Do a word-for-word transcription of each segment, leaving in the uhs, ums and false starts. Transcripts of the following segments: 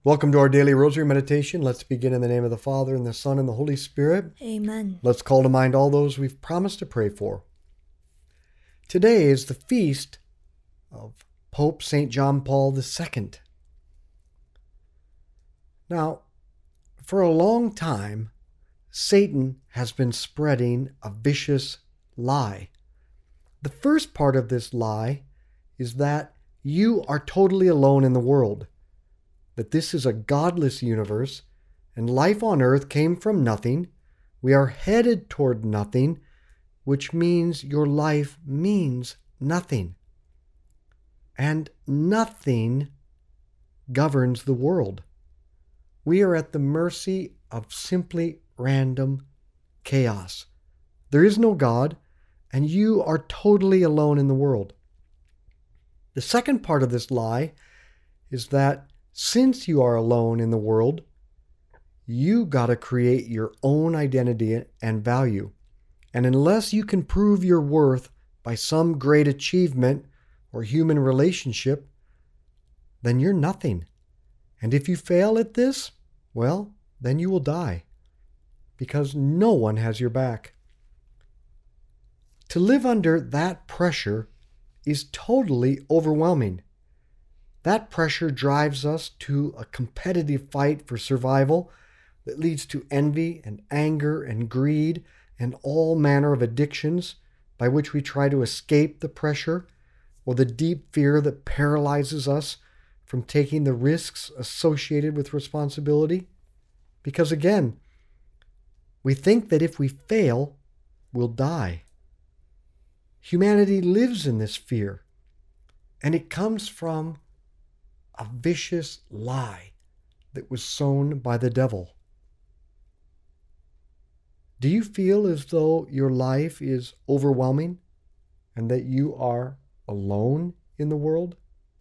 Welcome to our daily rosary meditation. Let's begin in the name of the Father, and the Son, and the Holy Spirit. Amen. Let's call to mind all those we've promised to pray for. Today is the feast of Pope Saint John Paul the Second. Now, for a long time, Satan has been spreading a vicious lie. The first part of this lie is that you are totally alone in the world, that this is a godless universe, and life on earth came from nothing. We are headed toward nothing, which means your life means nothing. And nothing governs the world. We are at the mercy of simply random chaos. There is no God, and you are totally alone in the world. The second part of this lie is that since you are alone in the world, you got to create your own identity and value. And unless you can prove your worth by some great achievement or human relationship, then you're nothing. And if you fail at this, well, then you will die, because no one has your back. To live under that pressure is totally overwhelming. That pressure drives us to a competitive fight for survival that leads to envy and anger and greed and all manner of addictions by which we try to escape the pressure, or the deep fear that paralyzes us from taking the risks associated with responsibility. Because again, we think that if we fail, we'll die. Humanity lives in this fear, and it comes from a vicious lie that was sown by the devil. Do you feel as though your life is overwhelming and that you are alone in the world?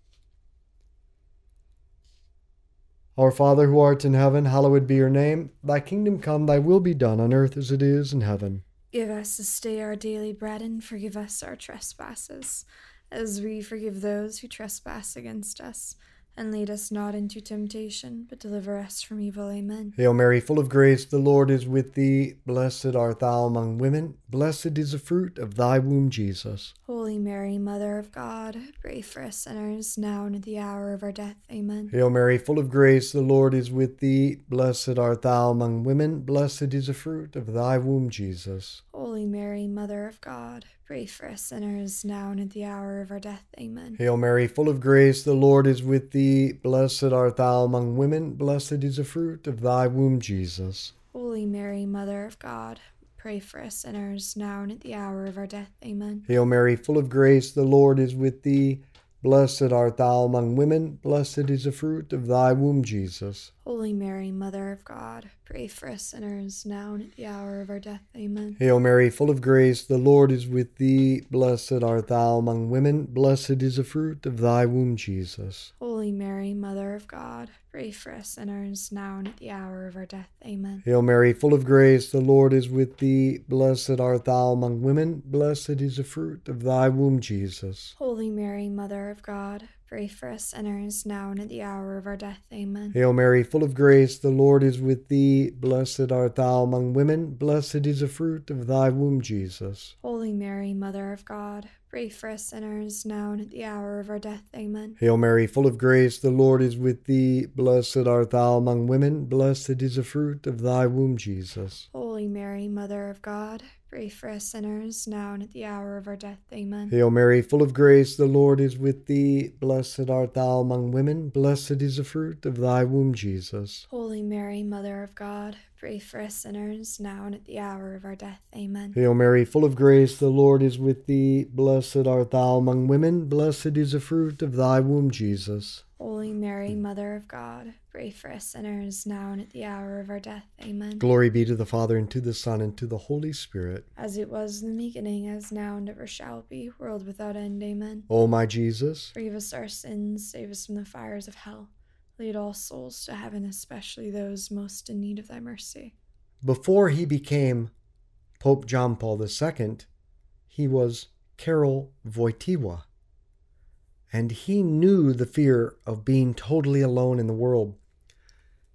Our Father who art in heaven, hallowed be your name. Thy kingdom come, thy will be done on earth as it is in heaven. Give us this day our daily bread, and forgive us our trespasses, as we forgive those who trespass against us. And lead us not into temptation, but deliver us from evil. Amen. Hail Mary, full of grace, the Lord is with thee. Blessed art thou among women. Blessed is the fruit of thy womb, Jesus. Holy Mary, Mother of God, pray for us sinners, now and at the hour of our death. Amen. Hail Mary, full of grace, the Lord is with thee. Blessed art thou among women. Blessed is the fruit of thy womb, Jesus. Holy Mary, Mother of God, pray for us sinners, now and at the hour of our death. Amen. Hail Mary, full of grace, the Lord is with thee. Blessed art thou among women. Blessed is the fruit of thy womb, Jesus. Holy Mary, Mother of God, pray for us sinners, now and at the hour of our death. Amen. Hail Mary, full of grace, the Lord is with thee. Blessed art thou among women. Blessed is the fruit of thy womb, Jesus. Holy Mary, Mother of God, pray for us sinners, now and at the hour of our death. Amen. Hail Mary, full of grace, the Lord is with thee. Blessed art thou among women. Blessed is the fruit of thy womb, Jesus. Holy Mary, Mother of God, pray for us sinners, now and at the hour of our death. Amen. Hail Mary, full of grace, the Lord is with thee. Blessed art thou among women. Blessed is the fruit of thy womb, Jesus. Holy Mary, Mother of God, pray for us sinners, now and at the hour of our death. Amen. Hail Mary, full of grace, the Lord is with thee. Blessed art thou among women. Blessed is the fruit of thy womb, Jesus. Holy Mary, Mother of God, pray for us sinners, now and at the hour of our death. Amen. Hail Mary, full of grace, the Lord is with thee. Blessed art thou among women. Blessed is the fruit of thy womb, Jesus. Holy Mary, Mother of God, pray for us sinners, now and at the hour of our death. Amen. Hail Mary, full of grace, the Lord is with thee. Blessed art thou among women. Blessed is the fruit of thy womb, Jesus. Holy Mary, Mother of God, pray for us sinners, now and at the hour of our death. Amen. Hail Mary, full of grace, the Lord is with thee. Blessed art thou among women. Blessed is the fruit of thy womb, Jesus. Holy Mary, Mother of God, pray for us sinners, now and at the hour of our death. Amen. Glory be to the Father, and to the Son, and to the Holy Spirit. As it was in the beginning, as now, and ever shall be, world without end. Amen. O my Jesus, forgive us our sins, save us from the fires of hell. Lead all souls to heaven, especially those most in need of thy mercy. Before he became Pope John Paul the Second, he was Karol Wojtyła. And he knew the fear of being totally alone in the world.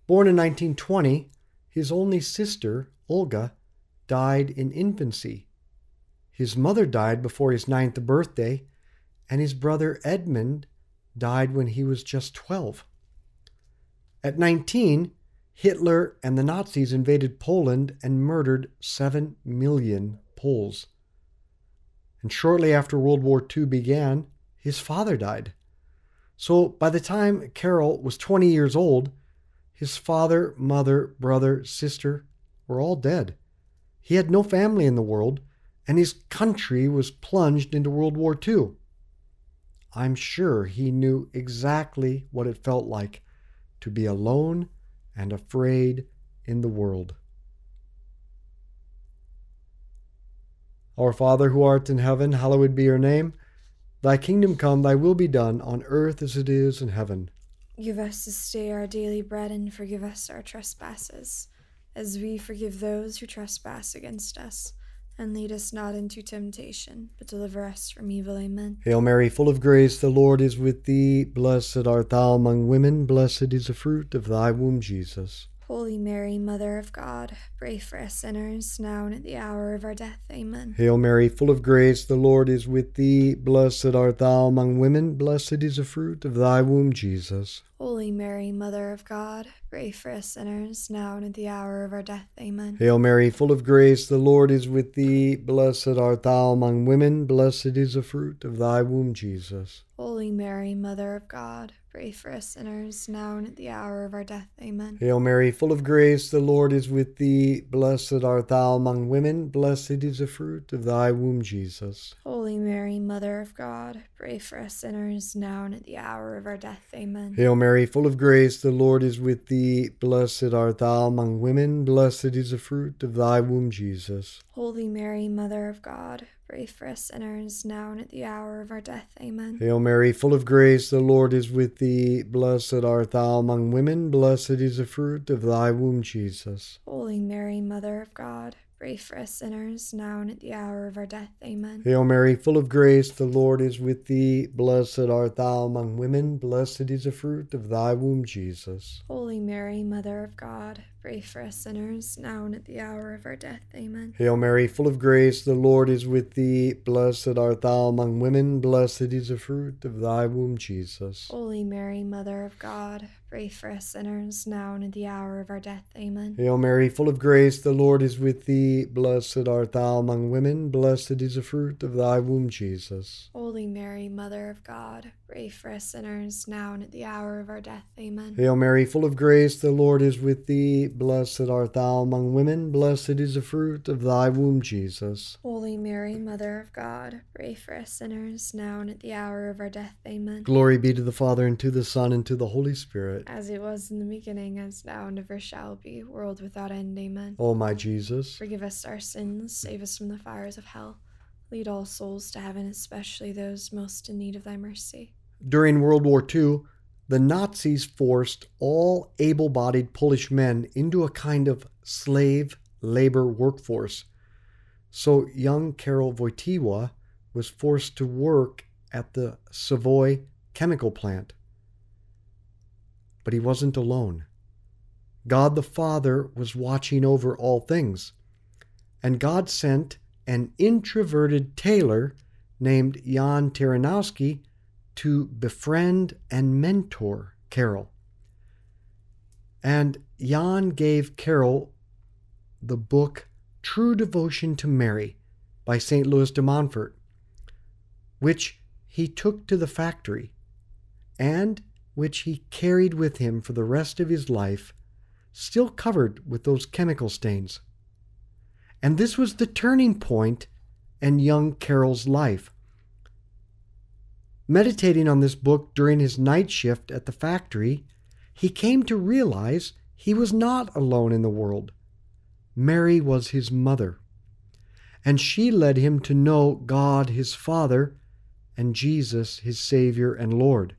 Born in nineteen twenty, his only sister, Olga, died in infancy. His mother died before his ninth birthday, and his brother Edmund died when he was just twelve. At nineteen, Hitler and the Nazis invaded Poland and murdered seven million Poles. And shortly after World War Two began, his father died. So by the time Karol was twenty years old, his father, mother, brother, sister were all dead. He had no family in the world, and his country was plunged into World War Two. I'm sure he knew exactly what it felt like to be alone and afraid in the world. Our Father who art in heaven, hallowed be your name. Thy kingdom come, thy will be done, on earth as it is in heaven. Give us this day our daily bread, and forgive us our trespasses, as we forgive those who trespass against us. And lead us not into temptation, but deliver us from evil. Amen. Hail Mary, full of grace, the Lord is with thee. Blessed art thou among women, blessed is the fruit of thy womb, Jesus. Holy Mary, Mother of God, pray for us sinners, now and at the hour of our death. Amen. Hail Mary, full of grace, the Lord is with thee. Blessed art thou among women, blessed is the fruit of thy womb, Jesus. Holy Mary, Mother of God, pray for us sinners, now and at the hour of our death. Amen. Hail Mary, full of grace, the Lord is with thee. Blessed art thou among women, blessed is the fruit of thy womb, Jesus. Holy Mary, Mother of God, pray for us sinners, now and at the hour of our death. Amen. Hail Mary, full of grace, the Lord is with thee. Blessed art thou among women, blessed is the fruit of thy womb, Jesus. Holy Mary, Mother of God, pray for us sinners, now and at the hour of our death. Amen. Hail Mary, full of grace, the Lord is with thee. Blessed art thou among women, blessed is the fruit of thy womb, Jesus. Holy Mary, Mother of God, pray for us sinners, now and at the hour of our death. Amen. Hail Mary, full of grace, the Lord is with thee. Blessed art thou among women, blessed is the fruit of thy womb, Jesus. Holy Mary, Mother of God, pray for us sinners, now and at the hour of our death. Amen. Hail Mary, full of grace, the Lord is with thee. Blessed art thou among women, blessed is the fruit of thy womb, Jesus. Holy Mary, Mother of God, pray for us sinners, now and at the hour of our death. Amen. Hail Mary, full of grace, the Lord is with thee. Blessed art thou among women, blessed is the fruit of thy womb, Jesus. Holy Mary, Mother of God, pray for us sinners, now and at the hour of our death. Amen. Hail Mary, full of grace, the Lord is with thee. Blessed art thou among women, blessed is the fruit of thy womb, Jesus. Holy Mary, Mother of God, pray for us sinners, now and at the hour of our death. Amen. Hail Mary, full of grace, the Lord is with thee. Blessed art thou among women, blessed is the fruit of thy womb, Jesus. Holy Mary, Mother of God, pray for us sinners, now and at the hour of our death. Amen. Glory be to the Father, and to the Son, and to the Holy Spirit. As it was in the beginning, as now, and ever shall be, world without end. Amen. O my Jesus, forgive us our sins, save us from the fires of hell. Lead all souls to heaven, especially those most in need of thy mercy. During World War Two, the Nazis forced all able-bodied Polish men into a kind of slave labor workforce. So young Karol Wojtyła was forced to work at the Savoy chemical plant. But he wasn't alone. God the Father was watching over all things, and God sent an introverted tailor named Jan Taranowski to befriend and mentor Karol. And Jan gave Karol the book True Devotion to Mary by Saint Louis de Montfort, which he took to the factory and which he carried with him for the rest of his life, still covered with those chemical stains. And this was the turning point in young Karol's life. Meditating on this book during his night shift at the factory, he came to realize he was not alone in the world. Mary was his mother, and she led him to know God his Father and Jesus his Savior and Lord.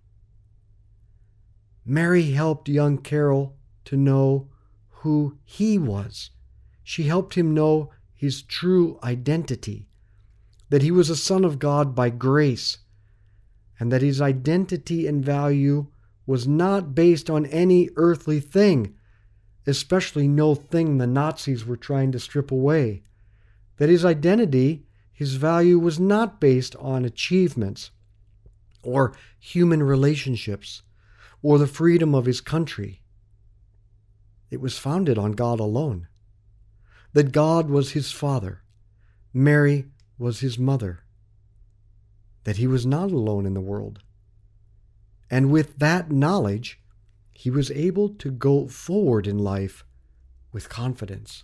Mary helped young Karol to know who he was. She helped him know his true identity, that he was a son of God by grace, and that his identity and value was not based on any earthly thing, especially no thing the Nazis were trying to strip away. That his identity, his value, was not based on achievements or human relationships or the freedom of his country. It was founded on God alone. That God was his father, Mary was his mother, that he was not alone in the world. And with that knowledge, he was able to go forward in life with confidence.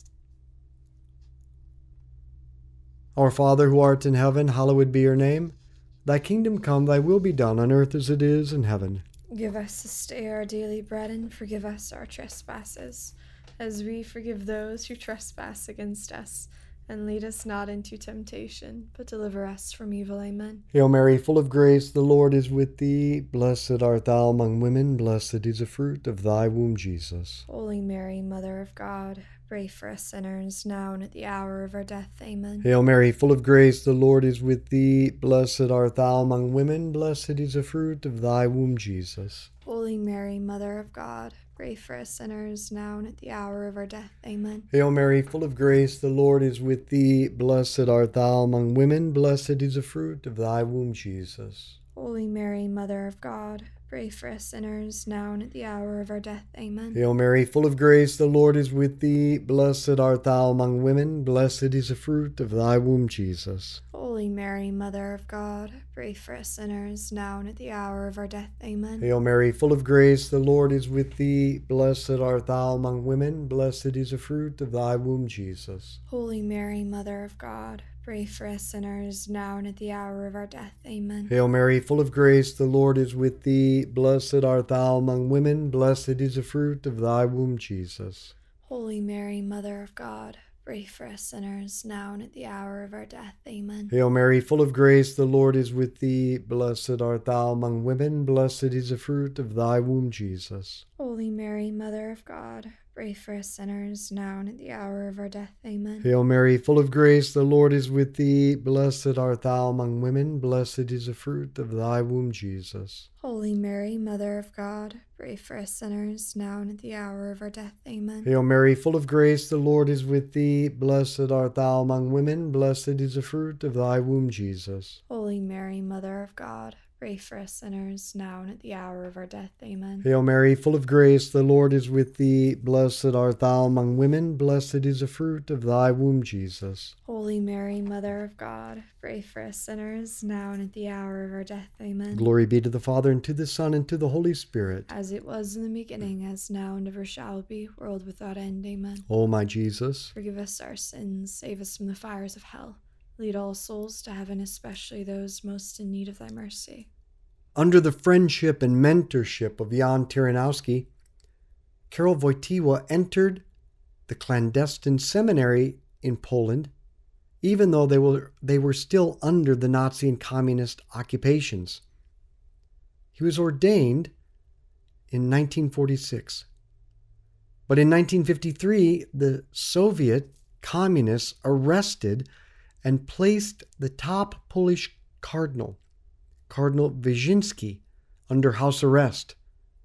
Our Father who art in heaven, hallowed be your name. Thy kingdom come, thy will be done on earth as it is in heaven. Give us this day our daily bread, and forgive us our trespasses, as we forgive those who trespass against us. And lead us not into temptation, but deliver us from evil. Amen. Hail Mary, full of grace, the Lord is with thee. Blessed art thou among women, blessed is the fruit of thy womb, Jesus. Holy Mary, Mother of God, pray for us sinners, now and at the hour of our death. Amen. Hail Mary, full of grace, the Lord is with thee. Blessed art thou among women, blessed is the fruit of thy womb, Jesus. Holy Mary, Mother of God, pray for us sinners, now and at the hour of our death. Amen. Hail Mary, full of grace, the Lord is with thee. Blessed art thou among women, blessed is the fruit of thy womb, Jesus. Holy Mary, Mother of God, pray for us sinners, now and at the hour of our death. Amen. Hail Mary, full of grace, the Lord is with thee. Blessed art thou among women, blessed is the fruit of thy womb, Jesus. Holy Mary, Mother of God, pray for us sinners, now and at the hour of our death. Amen. Hail Mary, full of grace, the Lord is with thee. Blessed art thou among women, blessed is the fruit of thy womb, Jesus. Holy Mary, Mother of God, pray for us sinners, now and at the hour of our death. Amen. Hail Mary, full of grace, the Lord is with thee. Blessed art thou among women, blessed is the fruit of thy womb, Jesus. Holy Mary, Mother of God, pray for us sinners, now and at the hour of our death. Amen. Hail Mary, full of grace, the Lord is with thee. Blessed art thou among women, blessed is the fruit of thy womb, Jesus. Holy Mary, Mother of God, pray for us sinners, now and at the hour of our death. Amen. Hail Mary, full of grace, the Lord is with thee. Blessed art thou among women, blessed is the fruit of thy womb, Jesus. Holy Mary, Mother of God, pray for us sinners, now and at the hour of our death. Amen. Hail Mary, full of grace, the Lord is with thee. Blessed art thou among women, blessed is the fruit of thy womb, Jesus. Holy Mary, Mother of God, pray for us sinners, now and at the hour of our death. Amen. Hail Mary, full of grace, the Lord is with thee. Blessed art thou among women, blessed is the fruit of thy womb, Jesus. Holy Mary, Mother of God, pray for us sinners, now and at the hour of our death. Amen. Glory be to the Father, and to the Son, and to the Holy Spirit. As it was in the beginning, as now, and ever shall be, world without end. Amen. O my Jesus, forgive us our sins, save us from the fires of hell. Lead all souls to heaven, especially those most in need of thy mercy. Under the friendship and mentorship of Jan Tyranowski, Karol Wojtyła entered the clandestine seminary in Poland, even though they were, they were still under the Nazi and communist occupations. He was ordained in nineteen forty-six. But in nineteen fifty-three, the Soviet communists arrested and placed the top Polish cardinal, Cardinal Wyszynski, under house arrest.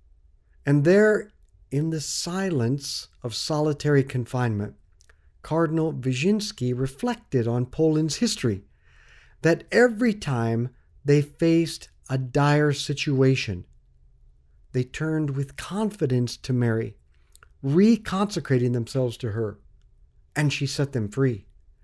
And there, in the silence of solitary confinement, Cardinal Wyszynski reflected on Poland's history, that every time they faced a dire situation, they turned with confidence to Mary, reconsecrating themselves to her, and she set them free.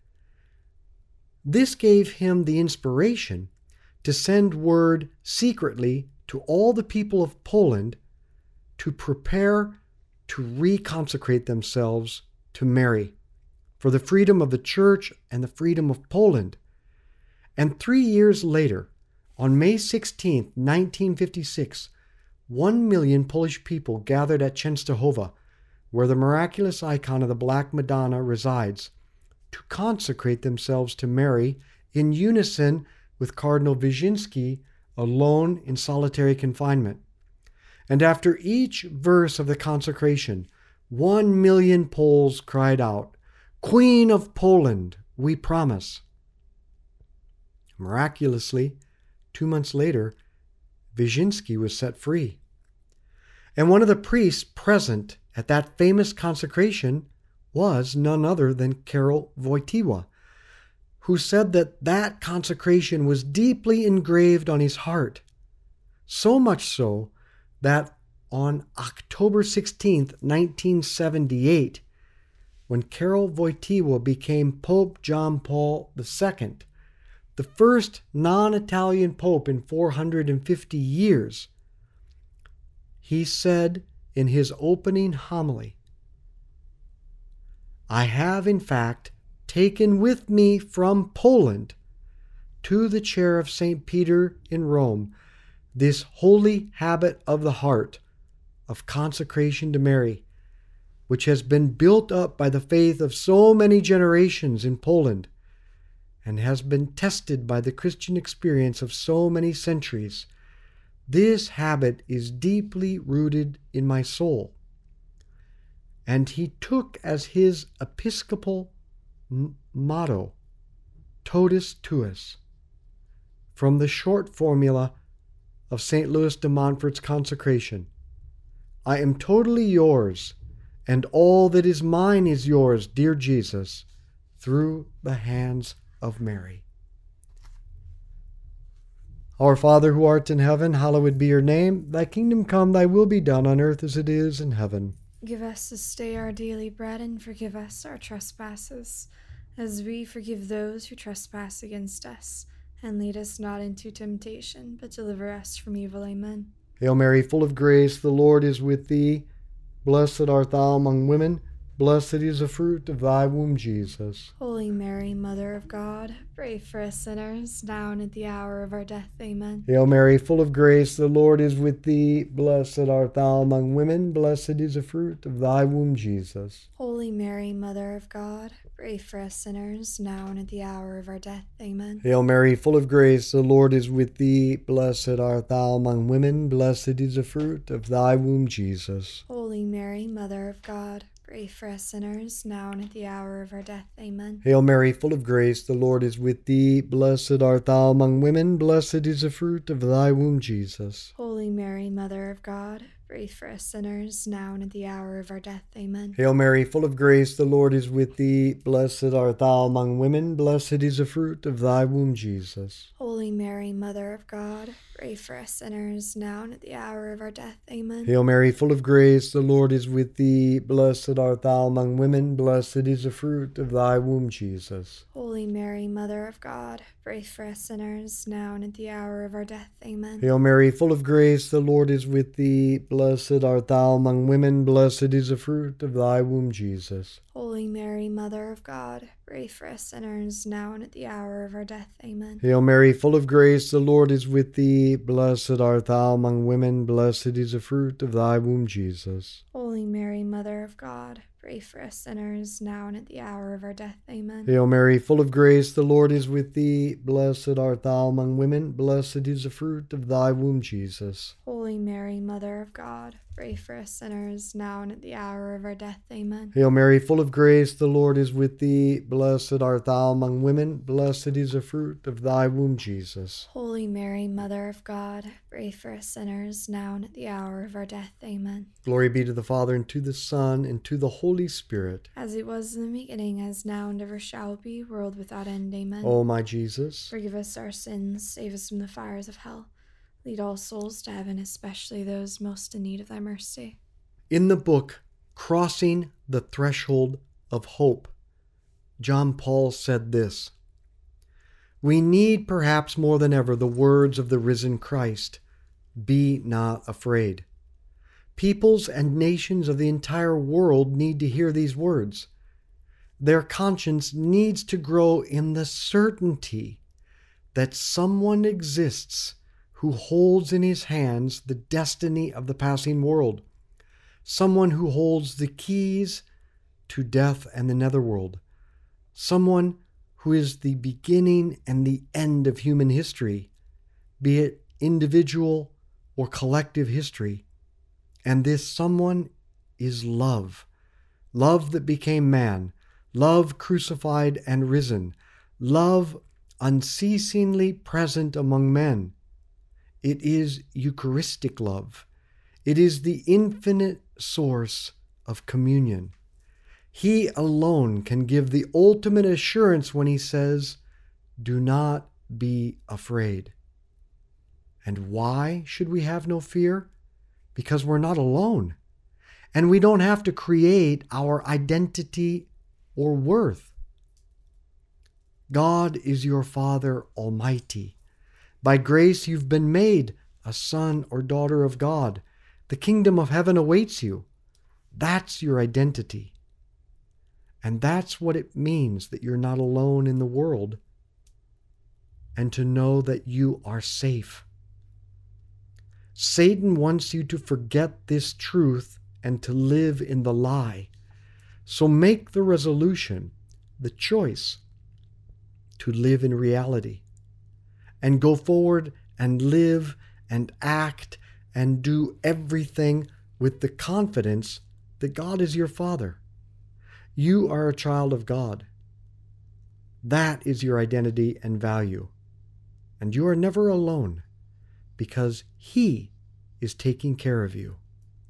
This gave him the inspiration to send word secretly to all the people of Poland to prepare to reconsecrate themselves to Mary for the freedom of the Church and the freedom of Poland. And three years later, on May sixteenth, nineteen fifty-six, one million Polish people gathered at Częstochowa, where the miraculous icon of the Black Madonna resides, to consecrate themselves to Mary in unison with Cardinal Wyszynski, alone in solitary confinement. And after each verse of the consecration, one million Poles cried out, "Queen of Poland, we promise." Miraculously, two months later, Wyszynski was set free. And one of the priests present at that famous consecration was none other than Karol Wojtyła, who said that that consecration was deeply engraved on his heart, so much so that on October sixteenth, nineteen seventy-eight, when Karol Wojtyła became Pope John Paul the Second, the first non-Italian pope in four hundred fifty years, he said in his opening homily, "I have in fact taken with me from Poland to the chair of Saint Peter in Rome this holy habit of the heart of consecration to Mary, which has been built up by the faith of so many generations in Poland and has been tested by the Christian experience of so many centuries. This habit is deeply rooted in my soul." And he took as his episcopal m- motto, Totus Tuus, from the short formula of Saint Louis de Montfort's consecration: "I am totally yours, and all that is mine is yours, dear Jesus, through the hands of Mary." Our Father who art in heaven, hallowed be your name. Thy kingdom come, thy will be done on earth as it is in heaven. Give us this day our daily bread, and forgive us our trespasses, as we forgive those who trespass against us. And lead us not into temptation, but deliver us from evil. Amen. Hail Mary, full of grace, the Lord is with thee. Blessed art thou among women. Blessed is the fruit of thy womb, Jesus. Holy Mary, Mother of God, pray for us sinners, now and at the hour of our death. Amen. Hail Mary, full of grace, the Lord is with thee. Blessed art thou among women. Blessed is the fruit of thy womb, Jesus. Holy Mary, Mother of God, pray for us sinners, now and at the hour of our death. Amen. Hail Mary, full of grace, the Lord is with thee. Blessed art thou among women. Blessed is the fruit of thy womb, Jesus. Holy Mary, Mother of God, pray for us sinners, now and at the hour of our death. Amen. Hail Mary, full of grace, the Lord is with thee. Blessed art thou among women. Blessed is the fruit of thy womb, Jesus. Holy Mary, Mother of God, pray for us sinners, now and at the hour of our death. Amen. Hail Mary, full of grace, the Lord is with thee. Blessed art thou among women. Blessed is the fruit of thy womb, Jesus. Holy Mary, Mother of God, pray for us sinners, now and at the hour of our death. Amen. Hail Mary, full of grace, the Lord is with thee. Blessed art thou among women. Blessed is the fruit of thy womb, Jesus. Holy Mary, Mother of God, pray for us sinners, now and at the hour of our death. Amen. Hail Mary, full of grace, the Lord is with thee. Blessed art thou among women. Blessed is the fruit of thy womb, Jesus. Holy Mary, Mother of God, pray for us sinners, now and at the hour of our death. Amen. Hail Mary, full of grace, the Lord is with thee. Blessed art thou among women. Blessed is the fruit of thy womb, Jesus. Holy Mary, Mother of God, pray for us sinners, now and at the hour of our death. Amen. Hail Mary, full of grace, the Lord is with thee. Blessed art thou among women. Blessed is the fruit of thy womb, Jesus. Holy Mary, Mother of God, pray for us sinners, now and at the hour of our death. Amen. Hail Mary, full of grace, the Lord is with thee. Blessed art thou among women. Blessed is the fruit of thy womb, Jesus. Holy Mary, Mother of God, pray for us sinners, now and at the hour of our death. Amen. Glory be to the Father, and to the Son, and to the Holy Spirit. As it was in the beginning, as now, and ever shall be, world without end. Amen. O my Jesus, forgive us our sins, save us from the fires of hell. Lead all souls to heaven, especially those most in need of thy mercy. in the book Crossing the Threshold of Hope, John Paul said this: "We need perhaps more than ever the words of the risen Christ, 'Be not afraid.' Peoples and nations of the entire world need to hear these words. Their conscience needs to grow in the certainty that someone exists who holds in his hands the destiny of the passing world, someone who holds the keys to death and the netherworld, someone who is the beginning and the end of human history, be it individual or collective history. And this someone is love, love that became man, love crucified and risen, love unceasingly present among men. It is Eucharistic love. It is the infinite source of communion. He alone can give the ultimate assurance when he says, "Do not be afraid." And why should we have no fear? Because we're not alone. And we don't have to create our identity or worth. God is your Father Almighty. By grace you've been made a son or daughter of God. The kingdom of heaven awaits you. That's your identity. And that's what it means that you're not alone in the world, and to know that you are safe. Satan wants you to forget this truth and to live in the lie. So make the resolution, the choice, to live in reality and go forward and live and act and do everything with the confidence that God is your Father. You are a child of God. That is your identity and value. And you are never alone because He is taking care of you.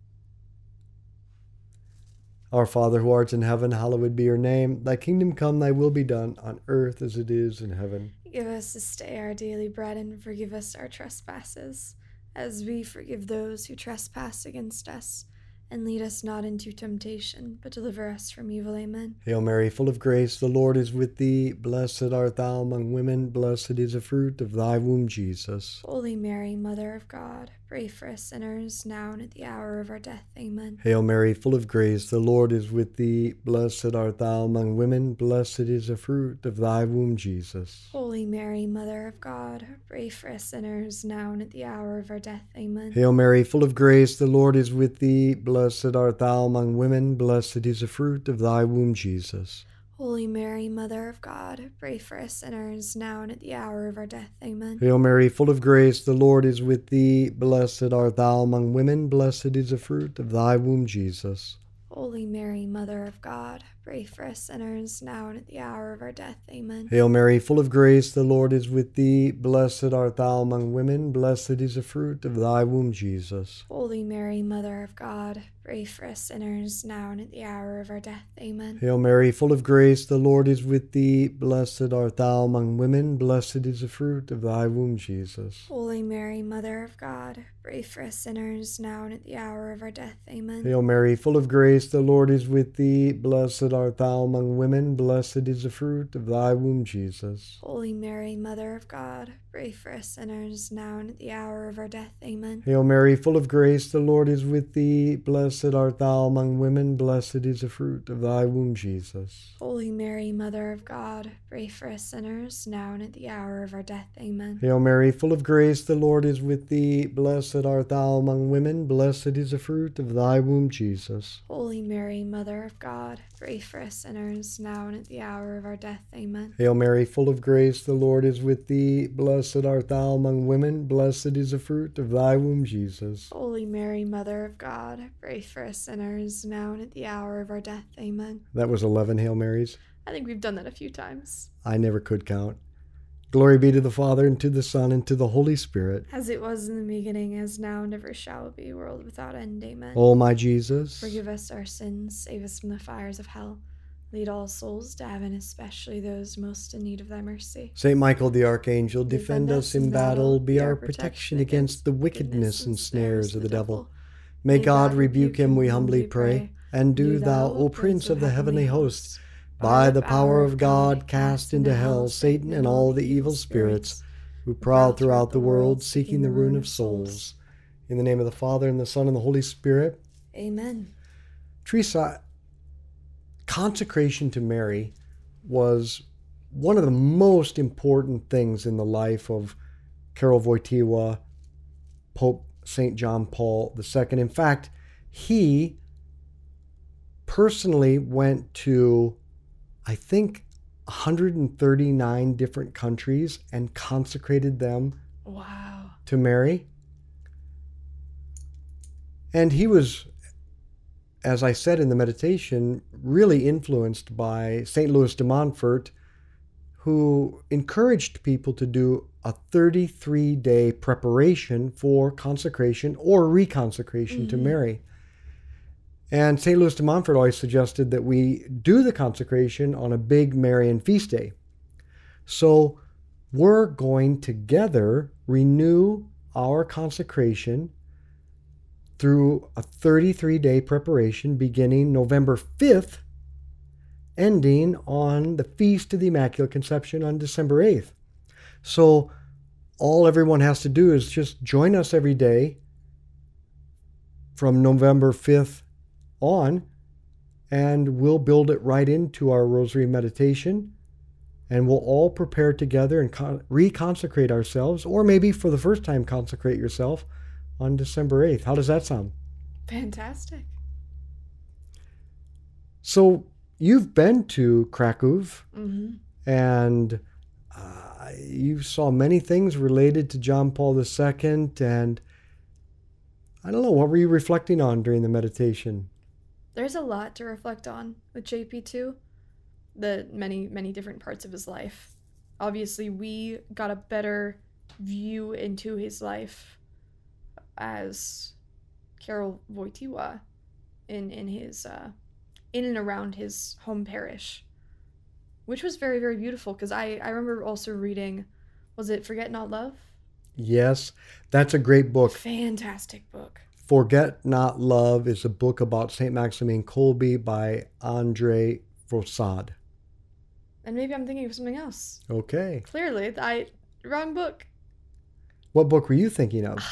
Our Father who art in heaven, hallowed be your name. Thy kingdom come, thy will be done on earth as it is in heaven. Give us this day our daily bread, and forgive us our trespasses, as we forgive those who trespass against us. And lead us not into temptation, but deliver us from evil. Amen. Hail Mary, full of grace, the Lord is with thee. Blessed art thou among women. Blessed is the fruit of thy womb, Jesus. Holy Mary, Mother of God, pray for us sinners, now and at the hour of our death. Amen. Hail Mary, full of grace, the Lord is with thee. Blessed art thou among women. Blessed is the fruit of thy womb, Jesus. Holy Mary, Mother of God, pray for us sinners, now and at the hour of our death. Amen. Hail Mary, full of grace, the Lord is with thee. Blessed art thou among women. Blessed is the fruit of thy womb, Jesus. Holy Mary, Mother of God, pray for us sinners, now and at the hour of our death. Amen. Hail Mary, full of grace, the Lord is with thee. Blessed art thou among women. Blessed is the fruit of thy womb, Jesus. Holy Mary, Mother of God, pray for us sinners, now and at the hour of our death. Amen. Hail Mary, full of grace, the Lord is with thee. Blessed art thou among women. Blessed is the fruit of thy womb, Jesus. Holy Mary, Mother of God, pray for us sinners, now and at the hour of our death. Amen. Hail Mary, full of grace, the Lord is with thee. Blessed art thou among women. Blessed is the fruit of thy womb, Jesus. Holy Mary, Mother of God, pray for us sinners, now and at the hour of our death. Amen. Hail Mary, full of grace, the Lord is with thee. Blessed art thou among women. Blessed is the fruit of thy womb, Jesus. Holy Mary, Mother of God, pray for us sinners, now and at the hour of our death. Amen. Hail Mary, full of grace, the Lord is with thee. Blessed art thou among women. Blessed is the fruit of thy womb, Jesus. Holy Mary, Mother of God, pray for us sinners, now and at the hour of our death. Amen. Hail Mary, full of grace, the Lord is with thee. Blessed art thou among women. Blessed is the fruit of thy womb, Jesus. Holy Mary, Mother of God, pray for us sinners, now and at the hour of our death. Amen. Hail Mary, full of grace, the Lord is with thee. Blessed art thou among women. Blessed is the fruit of thy womb, Jesus. Holy Mary, Mother of God, pray for us sinners, now and at the hour of our death. Amen. That was eleven Hail Marys. I think we've done that a few times. I never could count. Glory be to the Father, and to the Son, and to the Holy Spirit. As it was in the beginning, as now, and ever shall be, world without end. Amen. O my Jesus, forgive us our sins, save us from the fires of hell. Lead all souls to heaven, especially those most in need of thy mercy. Saint Michael the Archangel, defend us in battle, be our protection against the wickedness and snares of the devil. May God rebuke him, we humbly pray. And do thou, O Prince of the heavenly hosts, by the power of God, cast into hell Satan and all the evil spirits who prowl throughout the world, seeking the ruin of souls. In the name of the Father, and the Son, and the Holy Spirit. Amen. Teresa, consecration to Mary was one of the most important things in the life of Karol Wojtyła, Pope Saint John Paul the Second. In fact, he personally went to, I think, one hundred thirty-nine different countries and consecrated them wow. to Mary. And he was, as I said in the meditation, really influenced by Saint Louis de Montfort, who encouraged people to do a thirty-three day preparation for consecration or reconsecration mm-hmm. to Mary. And Saint Louis de Montfort always suggested that we do the consecration on a big Marian feast day. So we're going together renew our consecration through a thirty-three day preparation beginning November fifth, ending on the Feast of the Immaculate Conception on December eighth. So all everyone has to do is just join us every day from November fifth on, and we'll build it right into our Rosary meditation, and we'll all prepare together and con- reconsecrate ourselves, or maybe for the first time consecrate yourself on December eighth. How does that sound? Fantastic. So you've been to Krakow, Mm-hmm. and uh, you saw many things related to John Paul the Second, and I don't know, what were you reflecting on during the meditation? There's a lot to reflect on with J P two, the many, many different parts of his life. Obviously, we got a better view into his life as Karol Wojtyła in, in his uh, in and around his home parish, which was very, very beautiful, because I, I remember also reading, was it Forget Not Love? Yes, that's a great book. Fantastic book. Forget Not Love is a book about Saint Maximilian Kolbe by André Faussade. And maybe I'm thinking of something else. Okay. Clearly, I wrong book. What book were you thinking of?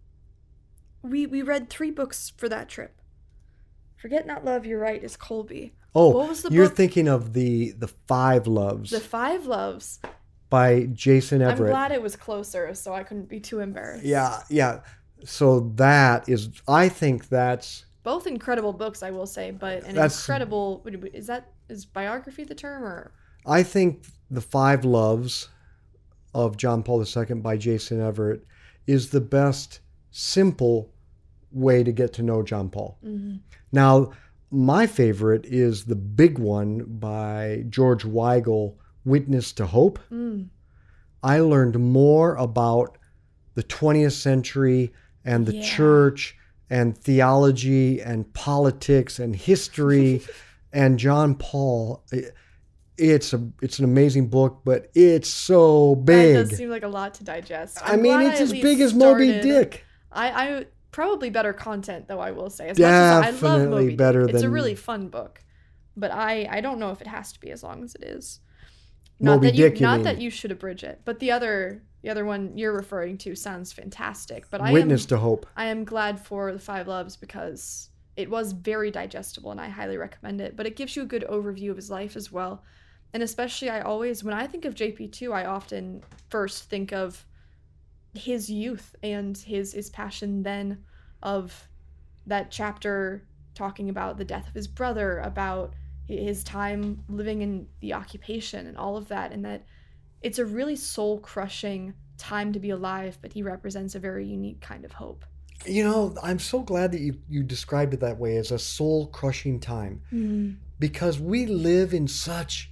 We we read three books for that trip. Forget Not Love, you're right, is Kolbe. Oh, What was the you're book? thinking of the the Five Loves The Five Loves. by Jason Everett. I'm glad it was closer, so I couldn't be too embarrassed. Yeah, yeah. So that is, I think that's Both incredible books, I will say, but an That's- incredible, is that, is biography the term, or? I think the Five Loves of John Paul the Second by Jason Everett is the best simple way to get to know John Paul. Mm-hmm. Now, my favorite is the big one by George Weigel, Witness to Hope. Mm. I learned more about the twentieth century and the Yeah. church and theology and politics and history and John Paul. It's a it's an amazing book, but it's so big. That does seem like a lot to digest. I I'm mean, glad it's I as at big least as Moby started- Dick. I, I probably better content, though, I will say. As much as I love Definitely Moby better Dick, it's a than- really fun book. But I, I don't know if it has to be as long as it is. Not Moby that you, Dick, you not mean? that you should abridge it, but the other the other one you're referring to sounds fantastic. But I Witness am to Hope. I am glad for the Five Loves because it was very digestible and I highly recommend it. But it gives you a good overview of his life as well. And especially I always, when I think of J P two, I often first think of his youth and his his passion then of that chapter talking about the death of his brother, about his time living in the occupation and all of that, and that it's a really soul-crushing time to be alive, but he represents a very unique kind of hope. You know, I'm so glad that you, you described it that way, as a soul-crushing time. Mm. Because we live in such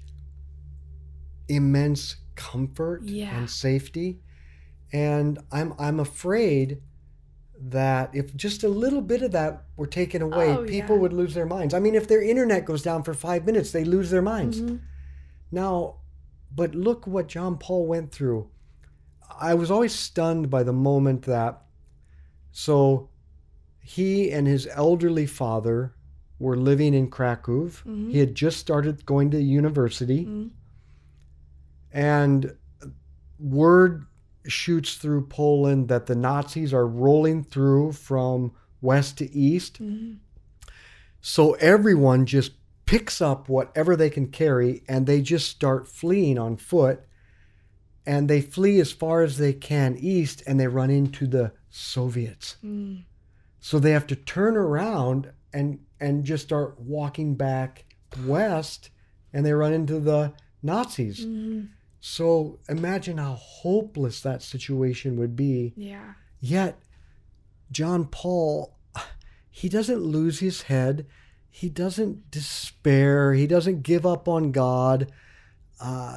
immense comfort Yeah. and safety. And I'm I'm afraid that if just a little bit of that were taken away, Oh, people yeah. would lose their minds. I mean, if their internet goes down for five minutes, they lose their minds. Mhm. Now, but look what John Paul went through. I was always stunned by the moment that, so he and his elderly father were living in Krakow. Mhm. He had just started going to university, Mhm. and word shoots through Poland that the Nazis are rolling through from west to east. Mhm. So everyone just picks up whatever they can carry and they just start fleeing on foot. And they flee as far as they can east, and they run into the Soviets. Mm. So they have to turn around and and just start walking back west, and they run into the Nazis. Mhm. So imagine how hopeless that situation would be. Yeah. Yet John Paul, he doesn't lose his head. He doesn't despair. He doesn't give up on God. Uh,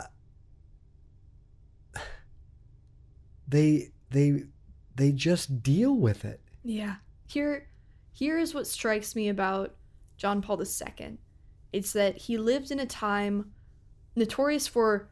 they they they just deal with it. Yeah. Here here is what strikes me about John Paul the Second. It's that he lived in a time notorious for,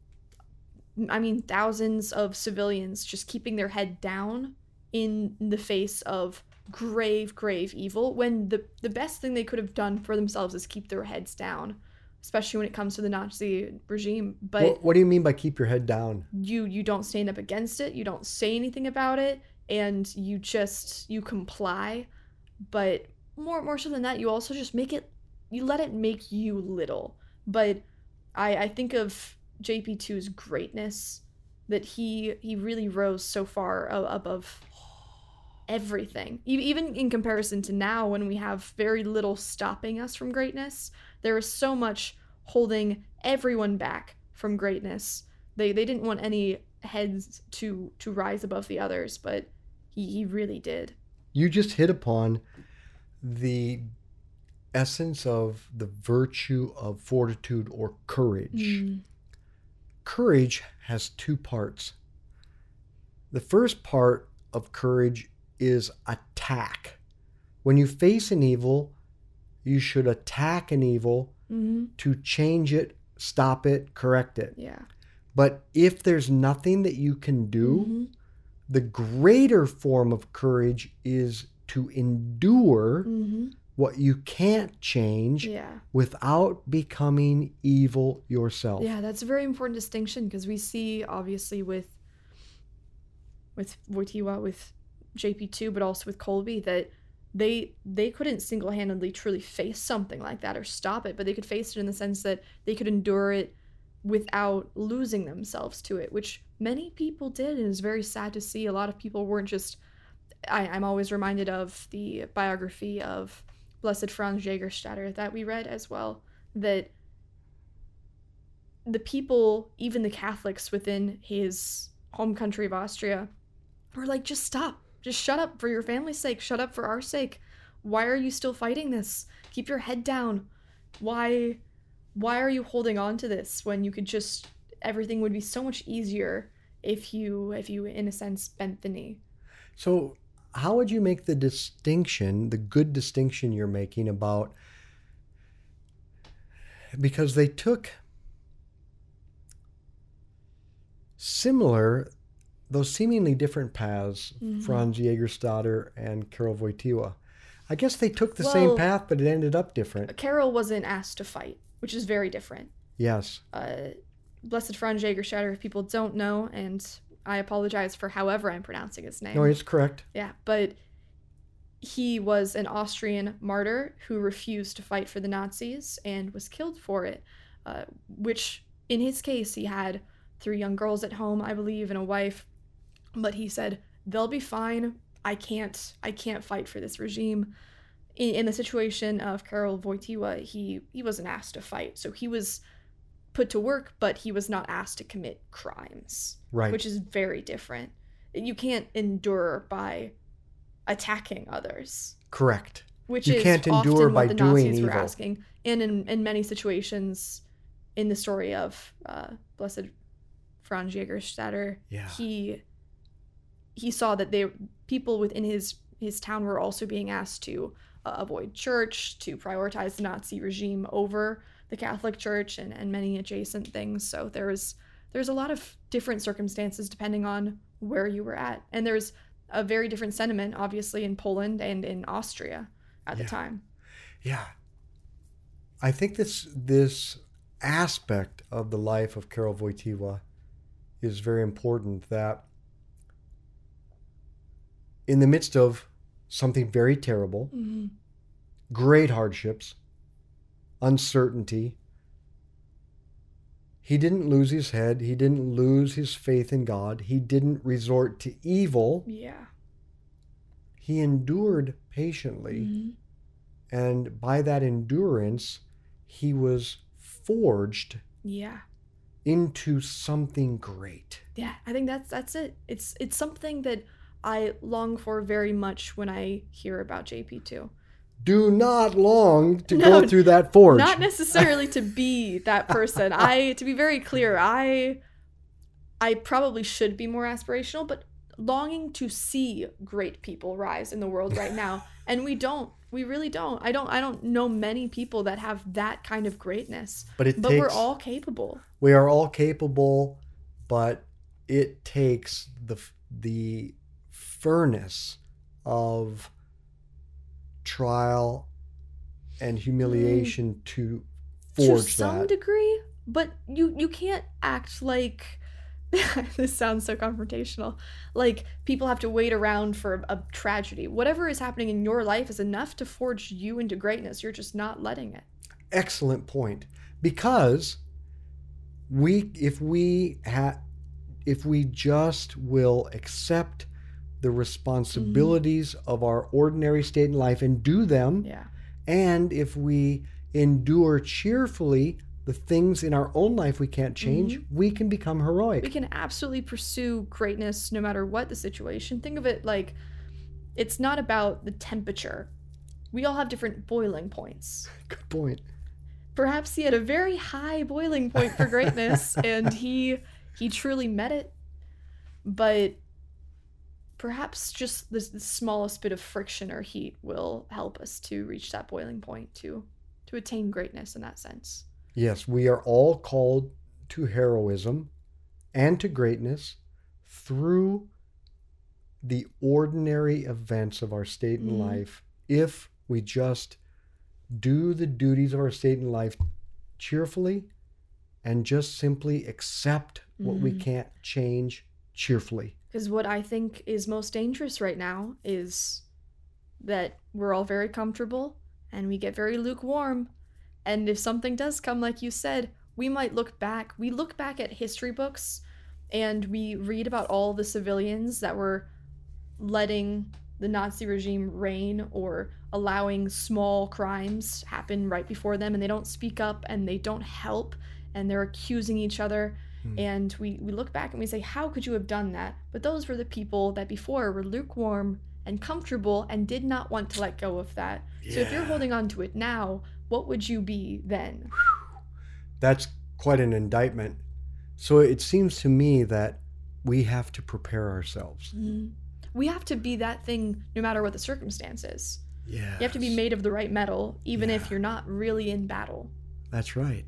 I mean, thousands of civilians just keeping their head down in the face of grave, grave evil, when the, the best thing they could have done for themselves is keep their heads down, especially when it comes to the Nazi regime. But what, what do you mean by keep your head down? You, you don't stand up against it, you don't say anything about it, and you just, you comply. But more, more so than that, you also just make it, you let it make you little. But I, I think of J P two's greatness, that he he really rose so far above everything. Even in comparison to now, when we have very little stopping us from greatness, there is so much holding everyone back from greatness. They they didn't want any heads to to rise above the others, but he, he really did. You just hit upon the essence of the virtue of fortitude or courage. Mm. Courage has two parts. The first part of courage is attack. When you face an evil, you should attack an evil mm-hmm. to change it, stop it, correct it. Yeah. But if there's nothing that you can do, mm-hmm. the greater form of courage is to endure mm-hmm. what you can't change yeah. without becoming evil yourself. Yeah, that's a very important distinction, because we see, obviously, with with Wojtyła, with J P two, but also with Kolbe, that they they couldn't single-handedly truly face something like that or stop it, but they could face it in the sense that they could endure it without losing themselves to it, which many people did, and it's very sad to see. A lot of people weren't just... I, I'm always reminded of the biography of Blessed Franz Jägerstätter that we read as well, that the people, even the Catholics within his home country of Austria, were like, just stop. Just shut up for your family's sake. Shut up for our sake. Why are you still fighting this? Keep your head down. Why why are you holding on to this when you could just... everything would be so much easier if you, if you in a sense, bent the knee. So how would you make the distinction, the good distinction you're making about... because they took similar, though seemingly different paths, mm-hmm. Franz Jägerstätter and Karol Wojtyła. I guess they took the well, same path, but it ended up different. Karol wasn't asked to fight, which is very different. Yes. Uh, Blessed Franz Jägerstätter, if people don't know, and I apologize for however I'm pronouncing his name. No, it's correct. Yeah, but he was an Austrian martyr who refused to fight for the Nazis and was killed for it, uh, which in his case, he had three young girls at home, I believe, and a wife. But he said, they'll be fine. I can't, I can't fight for this regime. In, in the situation of Karol Wojtyła, he, he wasn't asked to fight. So he was put to work, but he was not asked to commit crimes. Right. Which is very different. You can't endure by attacking others. Correct. Which you is can't often endure what by the doing Nazis evil. were asking. And in, in many situations, in the story of uh, Blessed Franz Jägerstätter, yeah. he he saw that they people within his his town were also being asked to uh, avoid church, to prioritize the Nazi regime over the Catholic Church and, and many adjacent things. So there's there's a lot of different circumstances depending on where you were at. And there's a very different sentiment, obviously, in Poland and in Austria at yeah. the time. Yeah. I think this this aspect of the life of Karol Wojtyła is very important, that in the midst of something very terrible, mm-hmm. great hardships, uncertainty, he didn't lose his head. He didn't lose his faith in God. He didn't resort to evil. Yeah. He endured patiently. Mm-hmm. And by that endurance, he was forged yeah. into something great. Yeah, I think that's that's it. It's it's something that I long for very much when I hear about J P two. Do not long to no, go through that forge. Not necessarily to be that person. I, to be very clear, I, I probably should be more aspirational, but longing to see great people rise in the world right now, and we don't. We really don't. I don't I don't know many people that have that kind of greatness. But it but takes, we're all capable. We are all capable, but it takes the the furnace of trial and humiliation mm. to forge to some that. degree, but you you can't act like this sounds so confrontational. Like people have to wait around for a, a tragedy. Whatever is happening in your life is enough to forge you into greatness. You're just not letting it. Excellent point. Because we, if we ha, if we just will accept the responsibilities mm-hmm. of our ordinary state in life and do them, yeah. and if we endure cheerfully the things in our own life we can't change, mm-hmm. we can become heroic. We can absolutely pursue greatness no matter what the situation. Think of it like it's not about the temperature. We all have different boiling points. Good point. Perhaps he had a very high boiling point for greatness and he he truly met it. But perhaps just the, the smallest bit of friction or heat will help us to reach that boiling point, to to attain greatness in that sense. Yes, we are all called to heroism and to greatness through the ordinary events of our state in mm. life, if we just do the duties of our state in life cheerfully and just simply accept mm. what we can't change cheerfully. Because what I think is most dangerous right now is that we're all very comfortable and we get very lukewarm. And if something does come, like you said, we might look back. We look back at history books and we read about all the civilians that were letting the Nazi regime reign or allowing small crimes happen right before them, and they don't speak up and they don't help and they're accusing each other. Hmm. And we, we look back and we say, how could you have done that? But those were the people that before were lukewarm and comfortable and did not want to let go of that. Yeah. So if you're holding on to it now, what would you be then? That's quite an indictment. So it seems to me that we have to prepare ourselves. Mm-hmm. We have to be that thing no matter what the circumstances. Yes. You have to be made of the right metal, even yeah. if you're not really in battle. That's right.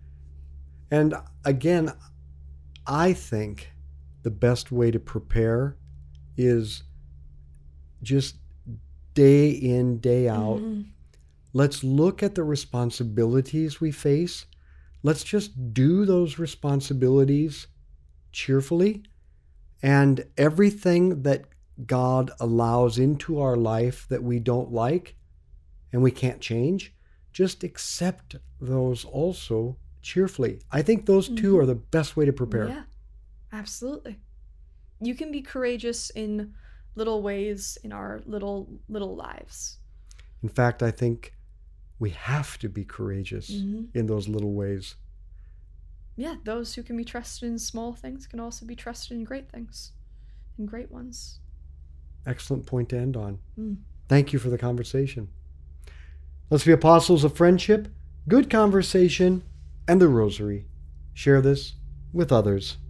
And again, I think the best way to prepare is just day in, day out. Mm-hmm. Let's look at the responsibilities we face. Let's just do those responsibilities cheerfully. And everything that God allows into our life that we don't like and we can't change, just accept those also cheerfully. I think those two mm-hmm. are the best way to prepare. Yeah, absolutely. You can be courageous in little ways in our little, little lives. In fact, I think we have to be courageous mm-hmm. in those little ways. Yeah, those who can be trusted in small things can also be trusted in great things, in great ones. Excellent point to end on. Mm. Thank you for the conversation. Let's be apostles of friendship, good conversation, and the rosary. Share this with others.